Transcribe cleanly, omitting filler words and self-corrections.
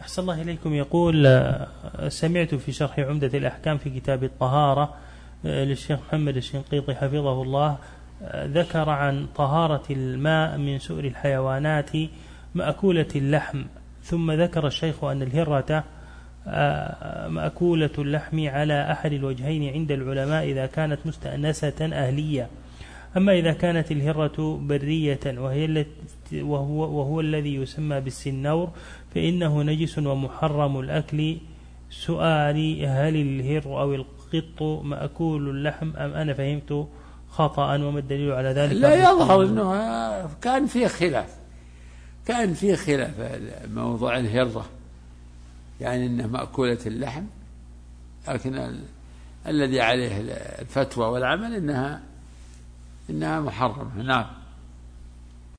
أحسن الله إليكم. يقول سمعت في شرح عمدة الأحكام في كتاب الطهارة للشيخ محمد الشنقيطي حفظه الله ذكر عن طهارة الماء من سؤر الحيوانات مأكولة اللحم، ثم ذكر الشيخ أن الهرة مأكولة اللحم على أحد الوجهين عند العلماء إذا كانت مستأنسة أهلية، أما إذا كانت الهرة برية وهو الذي يسمى بالسنور فإنه نجس ومحرم الأكل. سؤالي هل الهر أو القط مأكول اللحم أم أنا فهمت خطأ وما الدليل على ذلك؟ لا يظهر أنه كان فيه خلاف موضوع الهرة، يعني أنه مأكولة اللحم، لكن الذي عليه الفتوى والعمل إنها محرمة. نعم.